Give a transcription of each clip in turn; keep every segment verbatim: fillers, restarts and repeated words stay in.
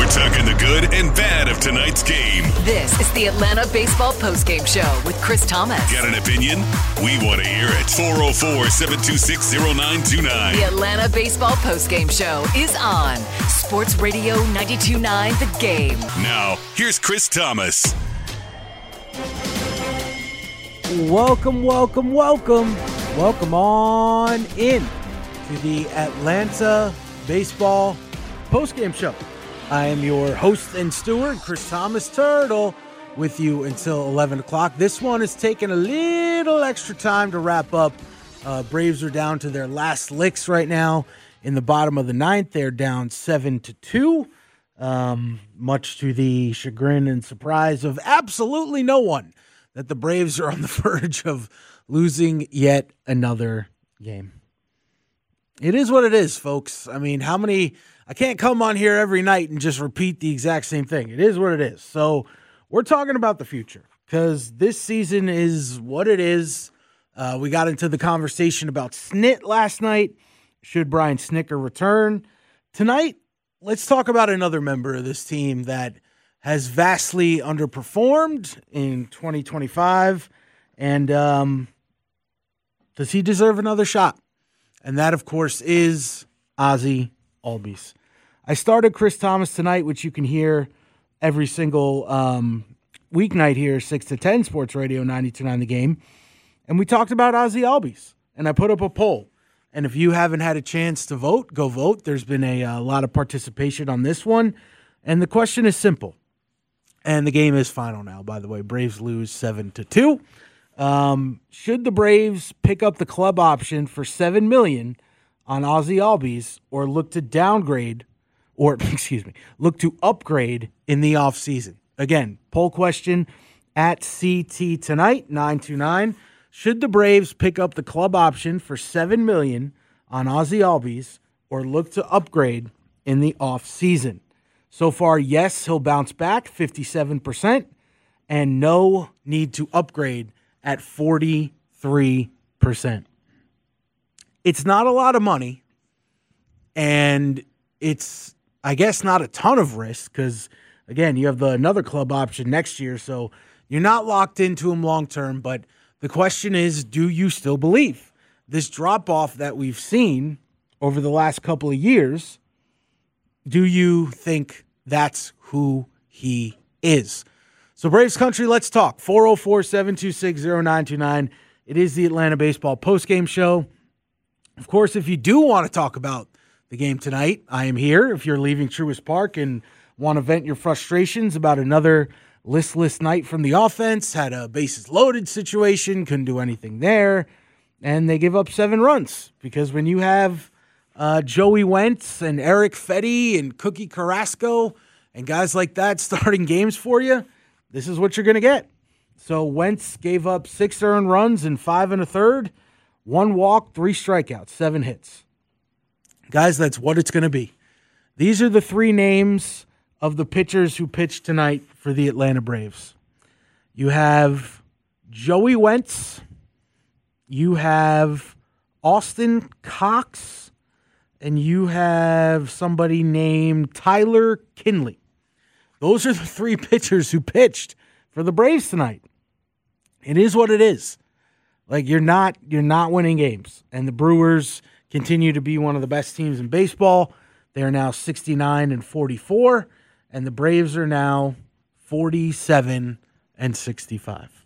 talking the good and bad of tonight's game. This is the Atlanta Baseball Postgame Show with Chris Thomas. Got an opinion? We want to hear it. four oh four, seven two six, oh nine two nine. The Atlanta Baseball Postgame Show is on Sports Radio ninety-two point nine The Game. Now, here's Chris Thomas. Welcome, welcome, welcome. Welcome on in to the Atlanta Baseball Postgame Show. I am your host and steward, Chris Thomas Turtle, with you until eleven o'clock. This one is taking a little extra time to wrap up. Uh, Braves are down to their last licks right now in the bottom of the ninth. They're down seven to two, um, much to the chagrin and surprise of absolutely no one, that the Braves are on the verge of losing yet another game. It is what it is, folks. I mean, how many... I can't come on here every night and just repeat the exact same thing. It is what it is. So we're talking about the future because this season is what it is. Uh, we got into the conversation about Snit last night. Should Brian Snitker return? Tonight, let's talk about another member of this team that has vastly underperformed in twenty twenty-five. And um, does he deserve another shot? And that, of course, is Ozzie Albies. I started Chris Thomas tonight, which you can hear every single um, weeknight here, six to ten, Sports Radio ninety-two point nine The Game. And we talked about Ozzie Albies. And I put up a poll. And if you haven't had a chance to vote, go vote. There's been a, a lot of participation on this one. And the question is simple. And the game is final now, by the way. Braves lose seven to two. Um, should the Braves pick up the club option for seven million dollars on Ozzie Albies or look to downgrade or, excuse me, look to upgrade in the offseason? Again, poll question at C T Tonight, nine two nine. Should the Braves pick up the club option for seven million dollars on Ozzie Albies or look to upgrade in the offseason? So far, yes, he'll bounce back, fifty-seven percent, and no, need to upgrade at forty-three percent. It's not a lot of money, and it's, I guess, not a ton of risk because, again, you have the another club option next year, so you're not locked into him long-term, but the question is, do you still believe? This drop-off that we've seen over the last couple of years, do you think that's who he is? So, Braves Country, let's talk. four oh four, seven two six, oh nine two nine. It is the Atlanta Baseball Postgame Show. Of course, if you do want to talk about the game tonight, I am here. If you're leaving Truist Park and want to vent your frustrations about another listless night from the offense, had a bases loaded situation, couldn't do anything there, and they give up seven runs. Because when you have uh, Joey Wentz and Eric Fetty and Cookie Carrasco and guys like that starting games for you, this is what you're going to get. So Wentz gave up six earned runs in five and a third. One walk, three strikeouts, seven hits. Guys, that's what it's going to be. These are the three names of the pitchers who pitched tonight for the Atlanta Braves. You have Joey Wentz. You have Austin Cox. And you have somebody named Tyler Kinley. Those are the three pitchers who pitched for the Braves tonight. It is what it is. Like, you're not you're not winning games. And the Brewers continue to be one of the best teams in baseball. They are now sixty-nine and forty-four, and the Braves are now forty-seven and sixty-five.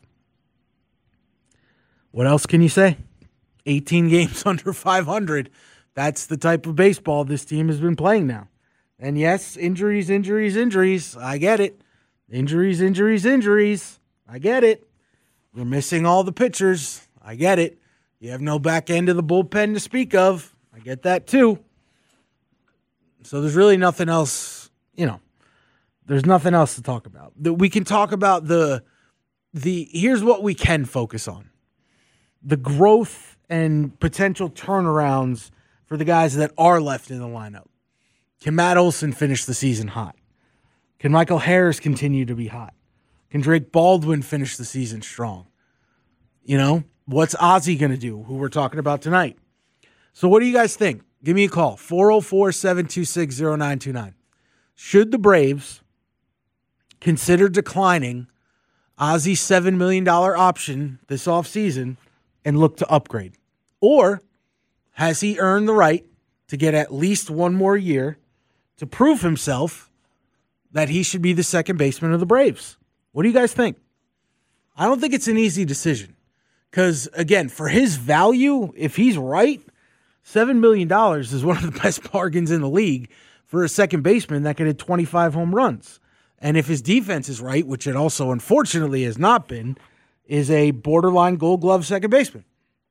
What else can you say? eighteen games under five hundred. That's the type of baseball this team has been playing now. And yes, injuries, injuries, injuries. I get it. Injuries, injuries, injuries. I get it. You're missing all the pitchers. I get it. You have no back end of the bullpen to speak of. I get that too. So there's really nothing else, you know, there's nothing else to talk about. We can talk about the, the here's what we can focus on. The growth and potential turnarounds for the guys that are left in the lineup. Can Matt Olson finish the season hot? Can Michael Harris continue to be hot? Can Drake Baldwin finish the season strong? You know, what's Ozzie going to do, who we're talking about tonight? So what do you guys think? Give me a call, four oh four, seven two six, oh nine two nine. Should the Braves consider declining Ozzy's seven million dollars option this offseason and look to upgrade? Or has he earned the right to get at least one more year to prove himself that he should be the second baseman of the Braves? What do you guys think? I don't think it's an easy decision because, again, for his value, if he's right, seven million dollars is one of the best bargains in the league for a second baseman that could hit twenty-five home runs. And if his defense is right, which it also unfortunately has not been, is a borderline Gold Glove second baseman.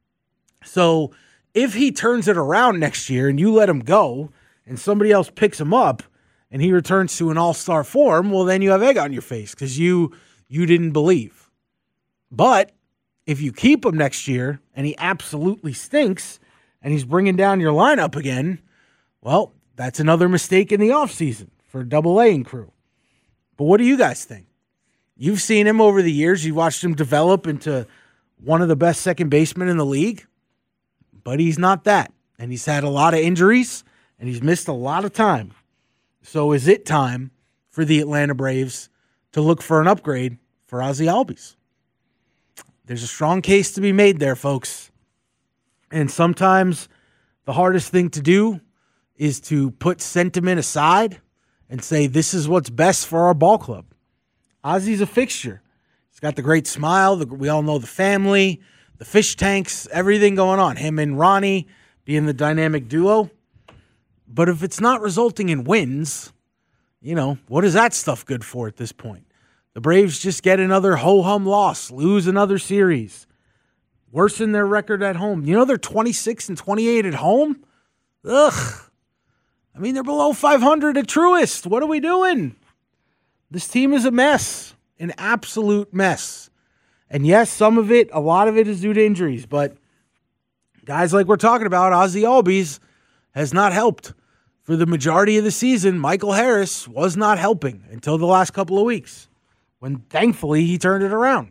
So if he turns it around next year and you let him go and somebody else picks him up and he returns to an all-star form, well, then you have egg on your face because you you didn't believe. But if you keep him next year and he absolutely stinks and he's bringing down your lineup again, well, that's another mistake in the offseason for Double-A and crew. But what do you guys think? You've seen him over the years. You've watched him develop into one of the best second basemen in the league. But he's not that. And he's had a lot of injuries, and he's missed a lot of time. So is it time for the Atlanta Braves to look for an upgrade for Ozzy Albies? There's a strong case to be made there, folks. And sometimes the hardest thing to do is to put sentiment aside and say, this is what's best for our ball club. Ozzy's a fixture. He's got the great smile. The, we all know the family, the fish tanks, everything going on. Him and Ronnie being the dynamic duo. But if it's not resulting in wins, you know, what is that stuff good for at this point? The Braves just get another ho-hum loss, lose another series, worsen their record at home. You know they're twenty-six and twenty-eight at home? Ugh. I mean, they're below five hundred at Truist. What are we doing? This team is a mess, an absolute mess. And yes, some of it, a lot of it is due to injuries, but guys like we're talking about, Ozzy Albies, has not helped. For the majority of the season, Michael Harris was not helping until the last couple of weeks, when thankfully he turned it around.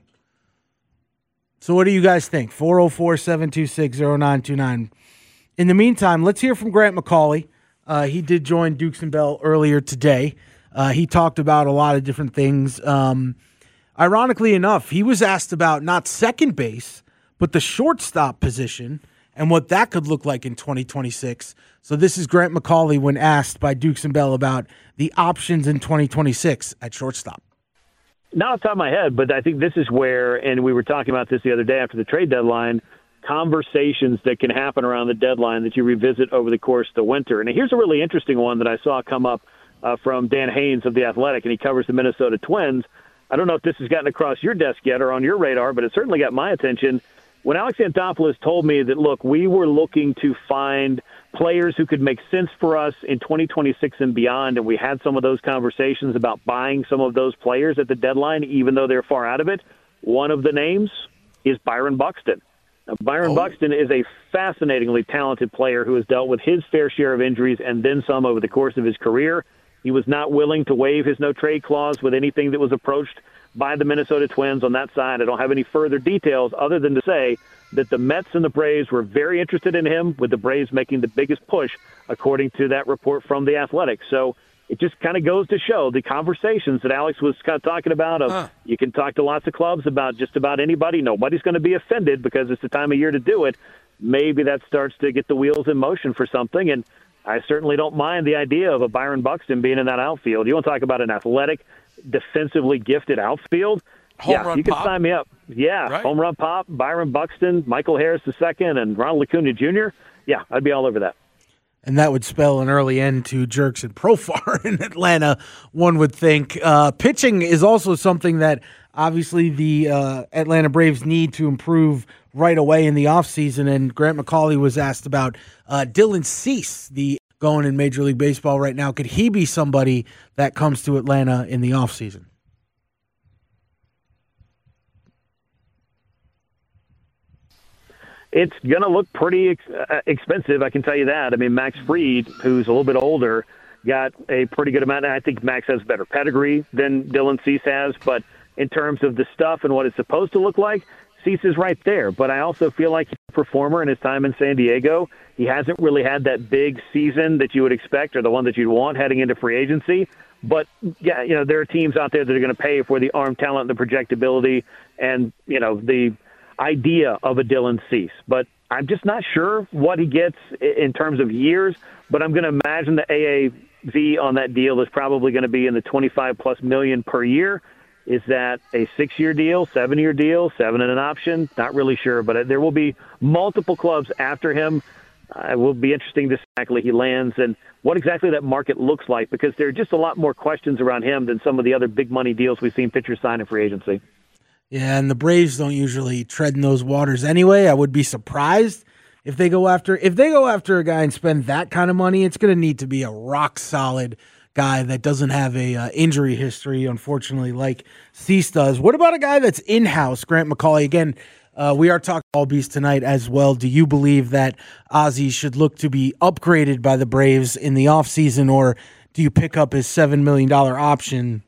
So what do you guys think? four oh four, seven two six, oh nine two nine. In the meantime, let's hear from Grant McAuley. Uh, he did join Dukes and Bell earlier today. Uh, he talked about a lot of different things. Um, ironically enough, he was asked about not second base, but the shortstop position and what that could look like in twenty twenty-six. So this is Grant McAuley when asked by Dukes and Bell about the options in twenty twenty-six at shortstop. Not off the top of my head, but I think this is where, and we were talking about this the other day after the trade deadline, conversations that can happen around the deadline that you revisit over the course of the winter. And here's a really interesting one that I saw come up uh, from Dan Haynes of The Athletic, and he covers the Minnesota Twins. I don't know if this has gotten across your desk yet or on your radar, but it certainly got my attention. When Alex Anthopoulos told me that, look, we were looking to find players who could make sense for us in twenty twenty-six and beyond, and we had some of those conversations about buying some of those players at the deadline, even though they're far out of it, one of the names is Byron Buxton. Now, Byron oh. Buxton is a fascinatingly talented player who has dealt with his fair share of injuries and then some over the course of his career. He was not willing to waive his no-trade clause with anything that was approached by the Minnesota Twins on that side. I don't have any further details other than to say that the Mets and the Braves were very interested in him, with the Braves making the biggest push, according to that report from The Athletic. So it just kind of goes to show the conversations that Alex was kind of talking about. Of, huh. You can talk to lots of clubs about just about anybody. Nobody's going to be offended because it's the time of year to do it. Maybe that starts to get the wheels in motion for something, and I certainly don't mind the idea of a Byron Buxton being in that outfield. You want to talk about an athletic, defensively gifted outfield? Home yeah, run you can pop. sign me up. Yeah, right? Home run pop, Byron Buxton, Michael Harris the second, and Ronald Acuna Junior Yeah, I'd be all over that. And that would spell an early end to Jerks and Profar in Atlanta, one would think. Uh, pitching is also something that obviously the uh, Atlanta Braves need to improve right away in the offseason. And Grant McAuley was asked about uh, Dylan Cease, the going in Major League Baseball right now. Could he be somebody that comes to Atlanta in the offseason? It's going to look pretty ex- uh, expensive, I can tell you that. I mean, Max Fried, who's a little bit older, got a pretty good amount. I think Max has better pedigree than Dylan Cease has, but in terms of the stuff and what it's supposed to look like, Cease is right there, but I also feel like he's a performer in his time in San Diego. He hasn't really had that big season that you would expect or the one that you'd want heading into free agency. But, yeah, you know, there are teams out there that are going to pay for the arm talent, the projectability, and, you know, the idea of a Dylan Cease. But I'm just not sure what he gets in terms of years, but I'm going to imagine the A A V on that deal is probably going to be in the twenty-five plus million per year. Is that a six-year deal, seven-year deal, seven and an option? Not really sure, but there will be multiple clubs after him. Uh, it will be interesting to see exactly he lands and what exactly that market looks like, because there are just a lot more questions around him than some of the other big money deals we've seen pitchers sign in free agency. Yeah, and the Braves don't usually tread in those waters anyway. I would be surprised if they go after if they go after a guy and spend that kind of money. It's going to need to be a rock solid guy that doesn't have a uh, injury history, unfortunately, like Cease does. What about a guy that's in-house, Grant McAuley? Again, uh, we are talking Albies tonight as well. Do you believe that Ozzie should look to be upgraded by the Braves in the offseason, or do you pick up his seven million dollars option,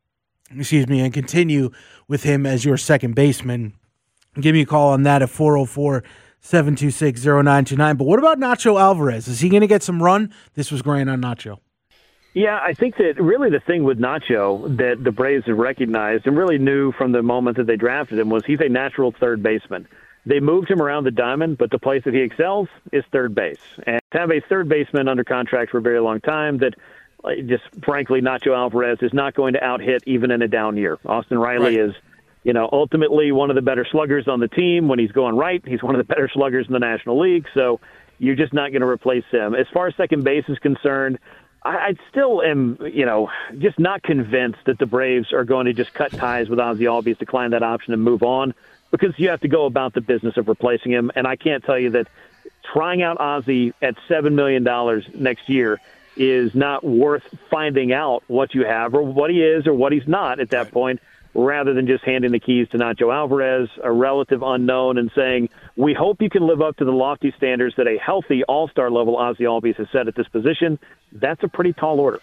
excuse me, and continue with him as your second baseman? Give me a call on that at four oh four, seven two six, oh nine two nine. But what about Nacho Alvarez? Is he going to get some run? This was Grant on Nacho. Yeah, I think that really the thing with Nacho that the Braves have recognized and really knew from the moment that they drafted him was he's a natural third baseman. They moved him around the diamond, but the place that he excels is third base. And to have a third baseman under contract for a very long time that just, frankly, Nacho Alvarez is not going to out-hit even in a down year. Austin Riley right. is, you know, ultimately one of the better sluggers on the team. When he's going right, he's one of the better sluggers in the National League, so you're just not going to replace him. As far as second base is concerned, I still am, you know, just not convinced that the Braves are going to just cut ties with Ozzie Albies, decline that option, and move on, because you have to go about the business of replacing him. And I can't tell you that trying out Ozzie at seven million dollars next year is not worth finding out what you have or what he is or what he's not at that right. point, rather than just handing the keys to Nacho Alvarez, a relative unknown, and saying, we hope you can live up to the lofty standards that a healthy all-star level Ozzie Albies has set at this position. That's a pretty tall order.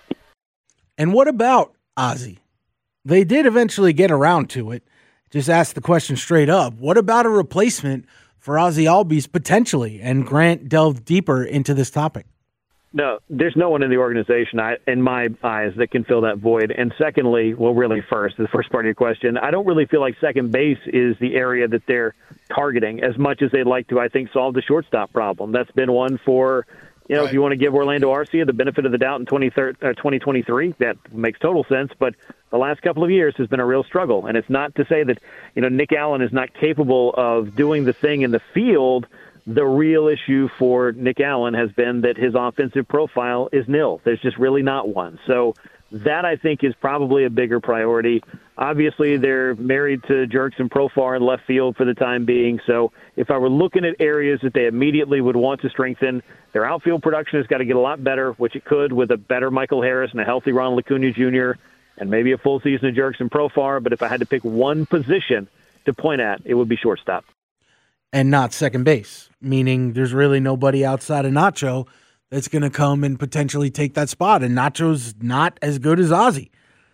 And what about Ozzie? They did eventually get around to it. Just ask the question straight up. What about a replacement for Ozzie Albies potentially? And Grant delved deeper into this topic. No, there's no one in the organization, I, in my eyes, that can fill that void. And secondly, well, really first, the first part of your question, I don't really feel like second base is the area that they're targeting as much as they'd like to, I think, solve the shortstop problem. That's been one for, you know, right. if you want to give Orlando Arcia the benefit of the doubt in twenty twenty-three, that makes total sense. But the last couple of years has been a real struggle. And it's not to say that, you know, Nick Allen is not capable of doing the thing in the field. The real issue for Nick Allen has been that his offensive profile is nil. There's just really not one. So that, I think, is probably a bigger priority. Obviously, they're married to Jurickson Profar in left field for the time being. So if I were looking at areas that they immediately would want to strengthen, their outfield production has got to get a lot better, which it could with a better Michael Harris and a healthy Ronald Acuna Junior and maybe a full season of Jurickson Profar. But if I had to pick one position to point at, it would be shortstop. And not second base, meaning there's really nobody outside of Nacho that's going to come and potentially take that spot. And Nacho's not as good as Ozzie.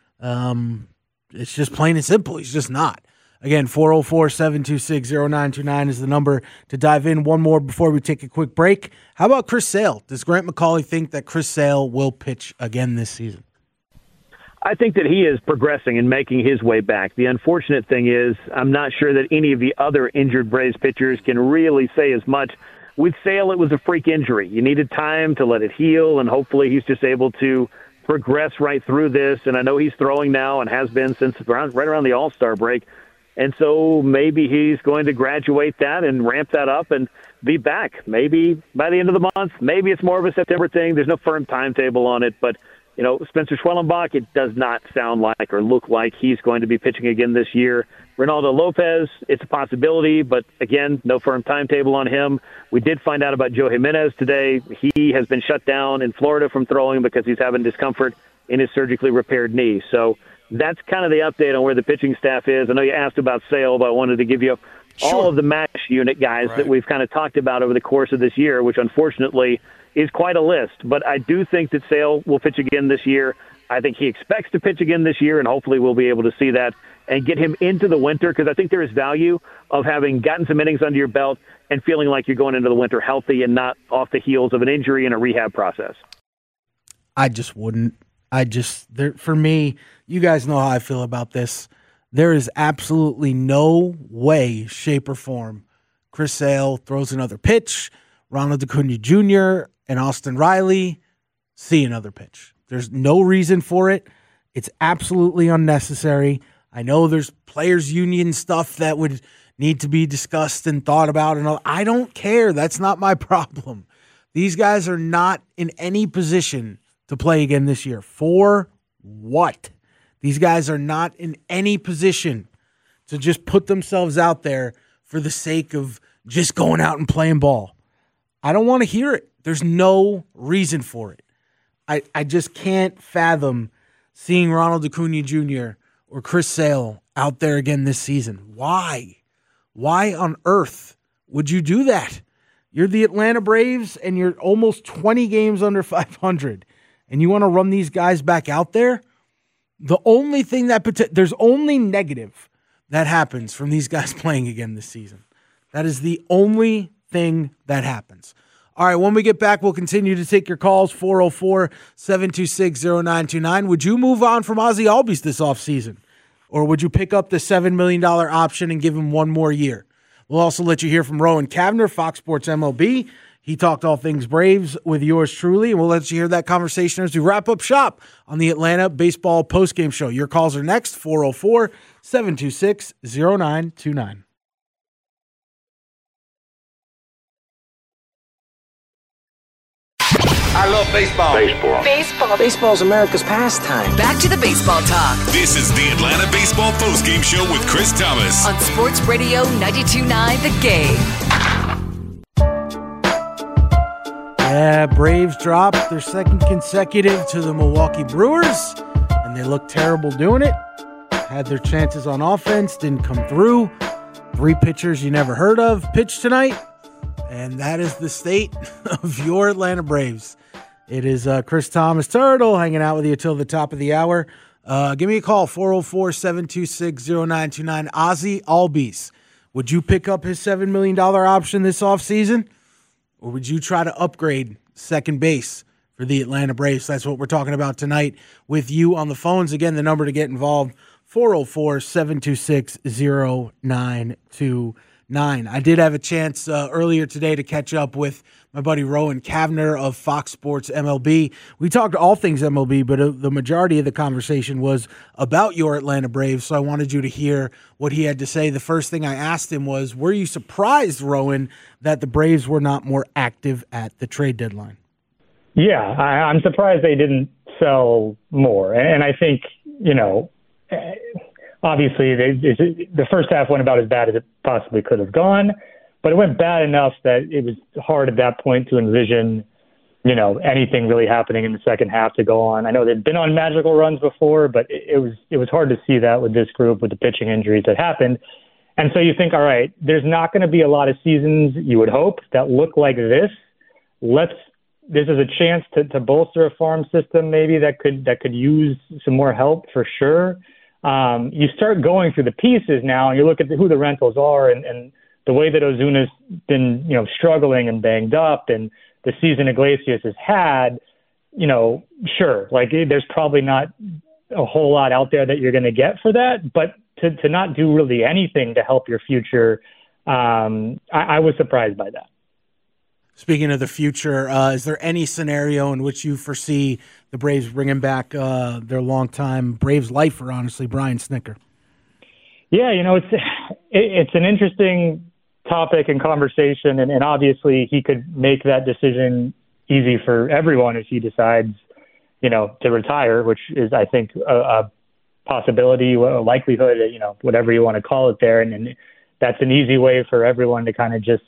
Um, it's just plain and simple. He's just not. Again, four oh four, seven two six, oh nine two nine is the number to dive in. One more before we take a quick break. How about Chris Sale? Does Grant McAuley think that Chris Sale will pitch again this season? I think that he is progressing and making his way back. The unfortunate thing is I'm not sure that any of the other injured Braves pitchers can really say as much. With Sale, it was a freak injury. You needed time to let it heal, and hopefully he's just able to progress right through this. And I know he's throwing now and has been since around, right around the All-Star break. And so maybe he's going to graduate that and ramp that up and be back. Maybe by the end of the month. Maybe it's more of a September thing. There's no firm timetable on it, but you know, Spencer Schwellenbach, it does not sound like or look like he's going to be pitching again this year. Ronaldo Lopez, it's a possibility, but again, no firm timetable on him. We did find out about Joe Jimenez today. He has been shut down in Florida from throwing because he's having discomfort in his surgically repaired knee. So that's kind of the update on where the pitching staff is. I know you asked about Sale, but I wanted to give you all sure. of the MASH unit guys right. that we've kind of talked about over the course of this year, which unfortunately is quite a list. But I do think that Sale will pitch again this year. I think he expects to pitch again this year, and hopefully we'll be able to see that and get him into the winter, because I think there is value of having gotten some innings under your belt and feeling like you're going into the winter healthy and not off the heels of an injury and a rehab process. I just wouldn't. I just, there, for me, you guys know how I feel about this. There is absolutely no way, shape, or form Chris Sale throws another pitch, Ronald Acuna Junior and Austin Riley see another pitch. There's no reason for it. It's absolutely unnecessary. I know there's players' union stuff that would need to be discussed and thought about, and all. I don't care. That's not my problem. These guys are not in any position to play again this year. For what? These guys are not in any position to just put themselves out there for the sake of just going out and playing ball. I don't want to hear it. There's no reason for it. I, I just can't fathom seeing Ronald Acuna Junior or Chris Sale out there again this season. Why? Why on earth would you do that? You're the Atlanta Braves, and you're almost twenty games under five hundred, and you want to run these guys back out there? The only thing that – there's only negative that happens from these guys playing again this season. That is the only thing that happens. All right, when we get back, we'll continue to take your calls, four oh four, seven two six, oh nine two nine. Would you move on from Ozzie Albies this offseason? Or would you pick up the seven million dollars option and give him one more year? We'll also let you hear from Rowan Cavner, Fox Sports M L B. He talked all things Braves with yours truly, and we'll let you hear that conversation as we wrap up shop on the Atlanta Baseball Postgame Show. Your calls are next, four oh four, seven two six, oh nine two nine. I love baseball. Baseball. Baseball. Baseball's America's pastime. Back to the baseball talk This is the Atlanta Baseball Postgame Show with Chris Thomas. on Sports Radio ninety-two point nine The Game. Yeah, Braves dropped their second consecutive to the Milwaukee Brewers, and they looked terrible doing it. Had their chances on offense, didn't come through. Three pitchers you never heard of pitched tonight, and that is the state of your Atlanta Braves. It is uh, Chris Thomas Turtle hanging out with you till the top of the hour. Uh, give me a call, four oh four, seven two six, oh nine two nine. Ozzie Albies, would you pick up his seven million dollars option this offseason? Or would you try to upgrade second base for the Atlanta Braves? That's what we're talking about tonight with you on the phones. Again, the number to get involved, four oh four, seven two six, oh nine two nine. I did have a chance uh, earlier today to catch up with my buddy Rowan Cavner of Fox Sports M L B. We talked all things M L B, but uh, the majority of the conversation was about your Atlanta Braves, so I wanted you to hear what he had to say. The first thing I asked him was, were you surprised, Rowan, that the Braves were not more active at the trade deadline? Yeah, I, I'm surprised they didn't sell more. And I think, you know, obviously they, the first half went about as bad as it possibly could have gone, but it went bad enough that it was hard at that point to envision, you know, anything really happening in the second half to go on. I know they'd been on magical runs before, but it, it was it was hard to see that with this group, with the pitching injuries that happened. And so you think, all right, there's not going to be a lot of seasons, you would hope, that look like this. Let's this is a chance to, to bolster a farm system maybe that could that could use some more help for sure. Um, you start going through the pieces now, and you look at the, who the rentals are, and, and the way that Ozuna's been, you know, struggling and banged up, and the season Iglesias has had. You know, sure, like there's probably not a whole lot out there that you're going to get for that, but to to not do really anything to help your future, um, I, I was surprised by that. Speaking of the future, uh, is there any scenario in which you foresee the Braves bringing back uh, their longtime Braves lifer, honestly, Brian Snitker? Yeah, you know, it's it's an interesting topic and conversation, and, and obviously he could make that decision easy for everyone if he decides, you know, to retire, which is, I think, a, a possibility, a likelihood, you know, whatever you want to call it there, and, and that's an easy way for everyone to kind of just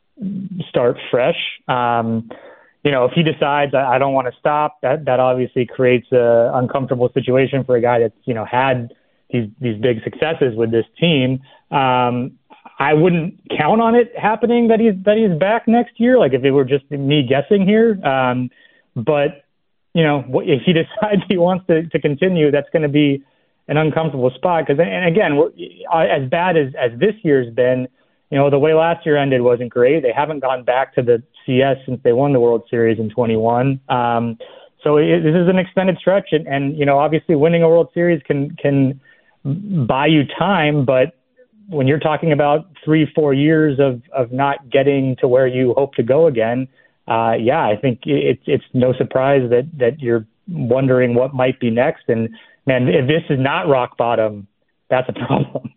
start fresh. Um, you know, if he decides I, I don't want to stop, that that obviously creates a uncomfortable situation for a guy that's, you know, had these these big successes with this team. Um, I wouldn't count on it happening that he's that he's back next year. Like if it were just me guessing here, um, but you know, if he decides he wants to, to continue, that's going to be an uncomfortable spot. Because and again, as bad as as this year's been, you know, the way last year ended wasn't great. They haven't gone back to the C S since they won the World Series in twenty-one. Um, so it, this is an extended stretch, and, and you know, obviously winning a World Series can can buy you time, but when you're talking about three, four years of, of not getting to where you hope to go again, uh, yeah, I think it's it's no surprise that, that you're wondering what might be next. And, man, if this is not rock bottom, that's a problem.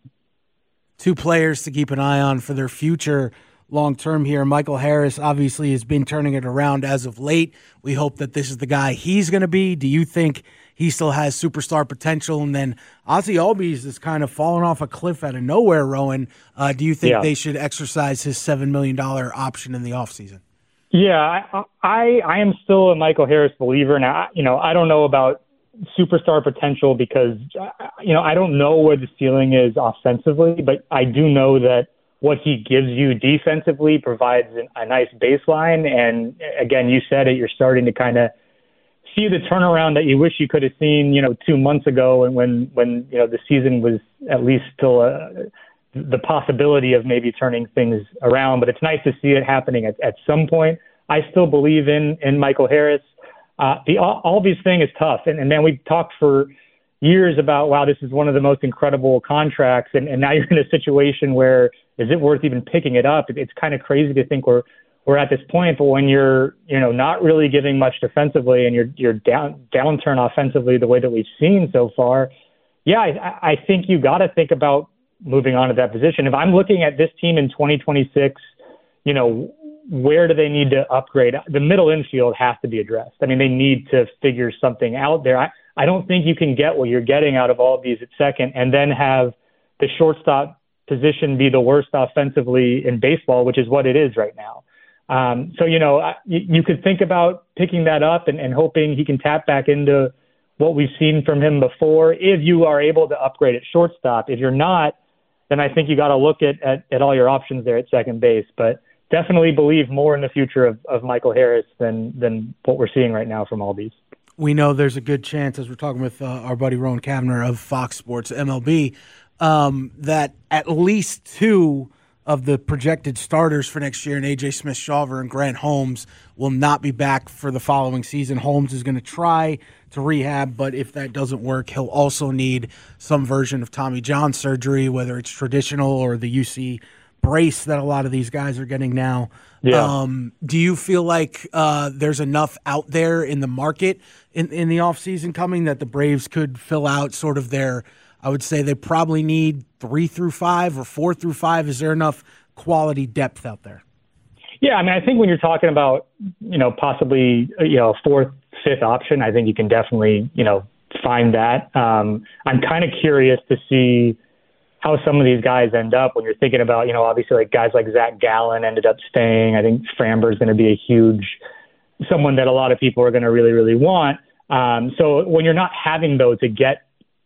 Two players to keep an eye on for their future long-term here. Michael Harris obviously has been turning it around as of late. We hope that this is the guy he's going to be. Do you think he still has superstar potential? And then Ozzie Albies is kind of falling off a cliff out of nowhere, Rowan. Uh, do you think yeah. they should exercise his seven million dollars option in the offseason? Yeah, I, I I am still a Michael Harris believer. Now, you know, I don't know about superstar potential because, you know, I don't know where the ceiling is offensively, but I do know that what he gives you defensively provides a nice baseline. And again, you said it, you're starting to kind of see the turnaround that you wish you could have seen, you know, two months ago, and when, when, you know, the season was at least still a, the possibility of maybe turning things around, but it's nice to see it happening at, at some point. I still believe in, in Michael Harris. Uh, the, all, all these thing is tough. And, and then we talked for years about, wow, this is one of the most incredible contracts. And, and now you're in a situation where, is it worth even picking it up? It, it's kind of crazy to think we're, we're at this point, but when you're, you know, not really giving much defensively and you're, you're down, downturn offensively the way that we've seen so far, yeah, I, I think you got to think about moving on to that position. If I'm looking at this team in twenty twenty-six, you know, where do they need to upgrade? The middle infield has to be addressed. I mean, they need to figure something out there. I, I don't think you can get what you're getting out of all of these at second and then have the shortstop position be the worst offensively in baseball, which is what it is right now. Um, so, you know, you, you could think about picking that up and, and hoping he can tap back into what we've seen from him before if you are able to upgrade at shortstop. If you're not, then I think you got to look at, at, at all your options there at second base. But definitely believe more in the future of, of Michael Harris than than what we're seeing right now from Albies. We know there's a good chance, as we're talking with uh, our buddy Rowan Kavner of Fox Sports M L B, um, that at least two of the projected starters for next year, and A J Smith-Shawver and Grant Holmes, will not be back for the following season. Holmes is going to try to rehab, but if that doesn't work, he'll also need some version of Tommy John surgery, whether it's traditional or the U C brace that a lot of these guys are getting now. Yeah. Um, do you feel like uh, there's enough out there in the market in, in the offseason coming that the Braves could fill out sort of their, I would say they probably need three through five or four through five. Is there enough quality depth out there? Yeah, I mean, I think when you're talking about, you know, possibly, you know, a fourth, fifth option, I think you can definitely, you know, find that. Um, I'm kind of curious to see how some of these guys end up when you're thinking about, you know, obviously like guys like Zach Gallen ended up staying. I think Framber is going to be a huge, someone that a lot of people are going to really, really want. Um, so when you're not having those to get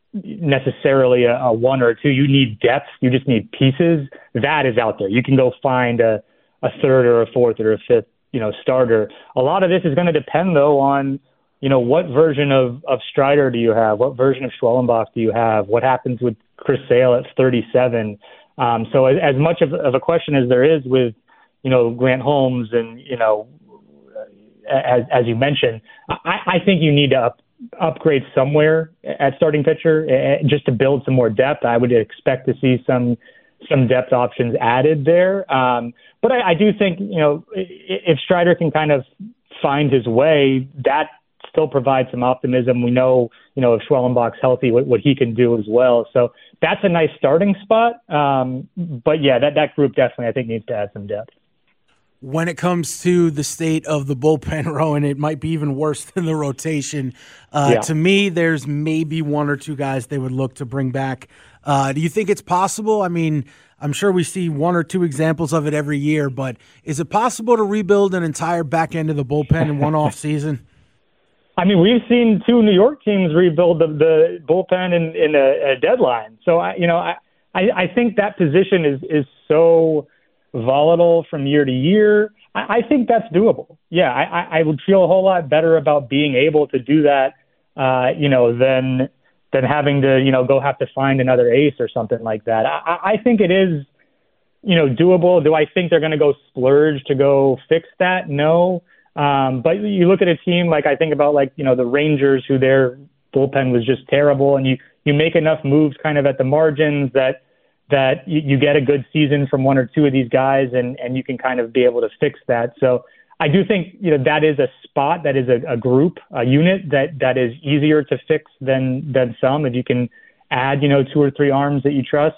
necessarily a, a one or a two, you need depth. You just need pieces. That is out there. You can go find a, a third or a fourth or a fifth, you know, starter. A lot of this is going to depend though on, you know, what version of, of Strider do you have? What version of Schwellenbach do you have? What happens with Chris Sale at thirty-seven? Um, so as, as much of, of a question as there is with, you know, Grant Holmes and, you know, as, as you mentioned, I, I think you need to up, upgrade somewhere at starting pitcher uh, just to build some more depth. I would expect to see some some depth options added there. Um, but I, I do think, you know, if Strider can kind of find his way, that still provides some optimism. We know, you know, if Schwellenbach's healthy, what, what he can do as well. So that's a nice starting spot. Um, but yeah, that, that group definitely, I think, needs to add some depth. When it comes to the state of the bullpen, Rowan, it might be even worse than the rotation. Uh, yeah. To me, there's maybe one or two guys they would look to bring back. Uh, do you think it's possible? I mean, I'm sure we see one or two examples of it every year, but is it possible to rebuild an entire back end of the bullpen in one off season? I mean, we've seen two New York teams rebuild the, the bullpen in, in a, a deadline. So, I, you know, I, I, I think that position is is so volatile from year to year. I, I think that's doable. Yeah, I, I would feel a whole lot better about being able to do that, uh, you know, than than having to, you know, go have to find another ace or something like that. I, I think it is, you know, doable. Do I think they're going to go splurge to go fix that? No. Um, but you look at a team like I think about like, you know, the Rangers, who their bullpen was just terrible, and you, you make enough moves kind of at the margins that that you, you get a good season from one or two of these guys, and, and you can kind of be able to fix that. So I do think, you know, that is a spot, that is a, a group, a unit that, that is easier to fix than than some, if you can add, you know, two or three arms that you trust.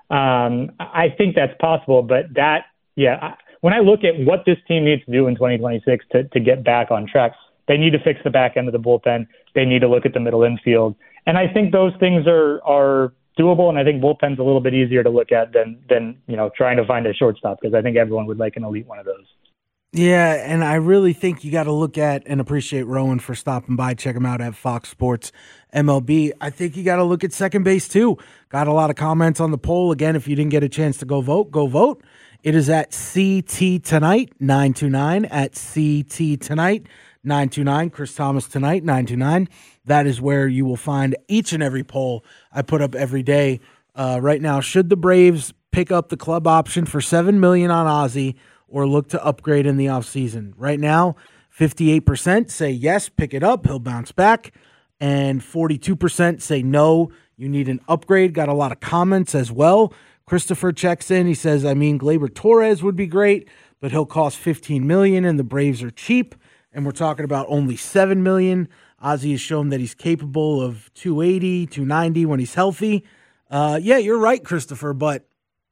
Um, I think that's possible, but that, yeah, I, when I look at what this team needs to do in twenty twenty-six to, to get back on track, they need to fix the back end of the bullpen. They need to look at the middle infield. And I think those things are, are doable, and I think bullpen's a little bit easier to look at than, than you know, trying to find a shortstop, because I think everyone would like an elite one of those. Yeah, and I really think you got to look at and appreciate Rowan for stopping by. Check him out at Fox Sports M L B. I think you got to look at second base, too. Got a lot of comments on the poll. Again, if you didn't get a chance to go vote, go vote. It is at C T Tonight, nine two nine, at C T Tonight, nine two nine, Chris Thomas Tonight, nine two nine. That is where you will find each and every poll I put up every day. Uh, right now, should the Braves pick up the club option for seven million dollars on Ozzie or look to upgrade in the offseason? Right now, fifty-eight percent say yes, pick it up, he'll bounce back. And forty-two percent say no, you need an upgrade. Got a lot of comments as well. Christopher checks in. He says, I mean, Gleyber Torres would be great, but he'll cost fifteen million dollars and the Braves are cheap. And we're talking about only seven million dollars. Ozzie has shown that he's capable of two eighty, two ninety when he's healthy. Uh, yeah, you're right, Christopher, but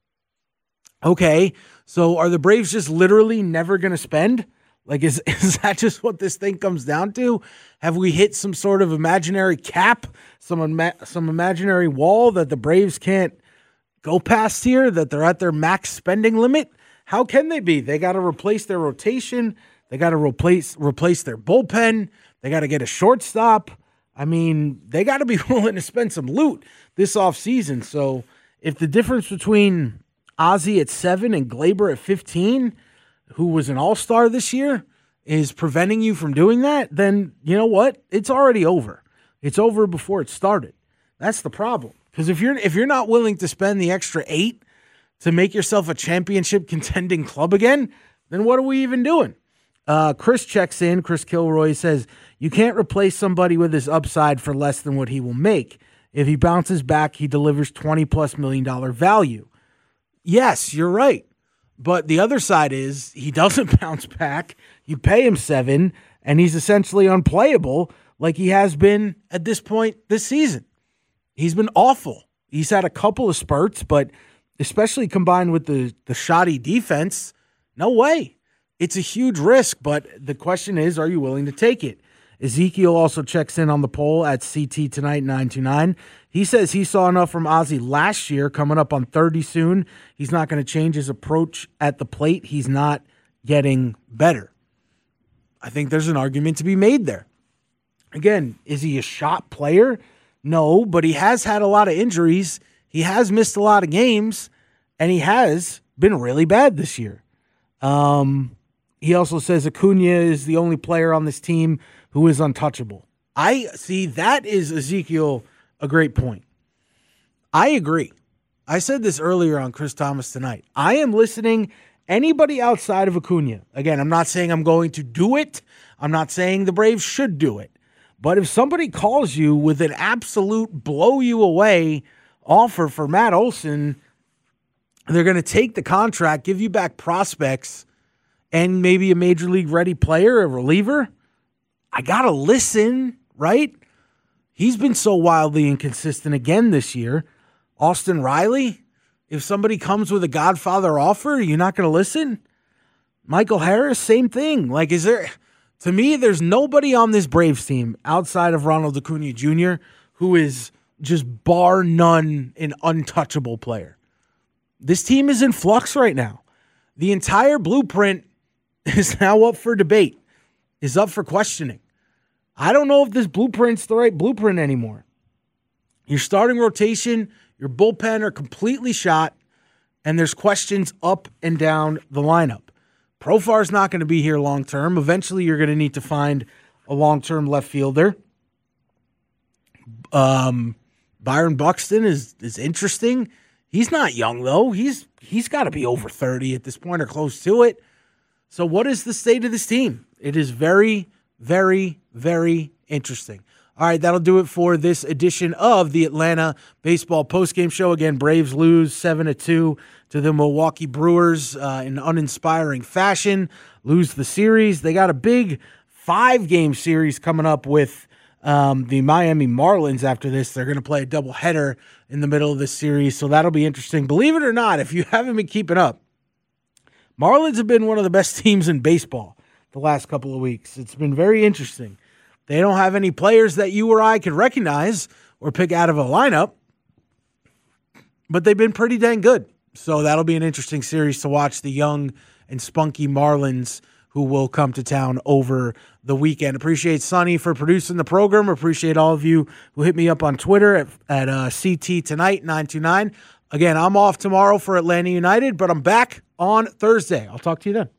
okay. So are the Braves just literally never going to spend? Like, is, is that just what this thing comes down to? Have we hit some sort of imaginary cap, some, ima- some imaginary wall that the Braves can't go past here, that they're at their max spending limit? How can they be? They got to replace their rotation. They got to replace replace their bullpen. They got to get a shortstop. I mean, they got to be willing to spend some loot this offseason. So if the difference between Ozzie at seven and Gleyber at fifteen, who was an all-star this year, is preventing you from doing that, then you know what? It's already over. It's over before it started. That's the problem. Because if you're if you're not willing to spend the extra eight to make yourself a championship contending club again, then what are we even doing? Uh, Chris checks in. Chris Kilroy says, you can't replace somebody with his upside for less than what he will make. If he bounces back, he delivers twenty plus million dollar value. Yes, you're right. But the other side is he doesn't bounce back. You pay him seven, and he's essentially unplayable like he has been at this point this season. He's been awful. He's had a couple of spurts, but especially combined with the, the shoddy defense, no way. It's a huge risk, but the question is, are you willing to take it? Ezekiel also checks in on the poll at C T Tonight nine two nine. He says he saw enough from Ozzie last year, coming up on thirty soon. He's not going to change his approach at the plate. He's not getting better. I think there's an argument to be made there. Again, is he a shot player? No, but he has had a lot of injuries. He has missed a lot of games, and he has been really bad this year. Um, he also says Acuna is the only player on this team who is untouchable. I see that is, Ezekiel, a great point. I agree. I said this earlier on Chris Thomas Tonight. I am listening anybody outside of Acuna. Again, I'm not saying I'm going to do it. I'm not saying the Braves should do it. But if somebody calls you with an absolute blow-you-away offer for Matt Olson, they're going to take the contract, give you back prospects, and maybe a major league ready player, a reliever, I got to listen, right? He's been so wildly inconsistent again this year. Austin Riley, if somebody comes with a Godfather offer, you're not going to listen? Michael Harris, same thing. Like, is there, to me, there's nobody on this Braves team outside of Ronald Acuna Junior who is just bar none an untouchable player. This team is in flux right now. The entire blueprint is now up for debate, is up for questioning. I don't know if this blueprint's the right blueprint anymore. Your starting rotation, Your bullpen are completely shot, and there's questions up and down the lineup. Profar's not going to be here long term. Eventually, you're going to need to find a long-term left fielder. Um, Byron Buxton is is interesting. He's not young, though. He's he's got to be over thirty at this point or close to it. So what is the state of this team? It is very, very, very interesting. All right, that'll do it for this edition of the Atlanta Baseball Postgame Show. Again, Braves lose seven to two to the Milwaukee Brewers uh, in uninspiring fashion, lose the series. They got a big five-game series coming up with um, the Miami Marlins after this. They're going to play a doubleheader in the middle of this series, so that'll be interesting. Believe it or not, if you haven't been keeping up, Marlins have been one of the best teams in baseball the last couple of weeks. It's been very interesting. They don't have any players that you or I could recognize or pick out of a lineup, but they've been pretty dang good. So that'll be an interesting series to watch, the young and spunky Marlins who will come to town over the weekend. Appreciate Sonny for producing the program. Appreciate all of you who hit me up on Twitter at, at uh, C T Tonight nine two nine. Again, I'm off tomorrow for Atlanta United, but I'm back on Thursday. I'll talk to you then.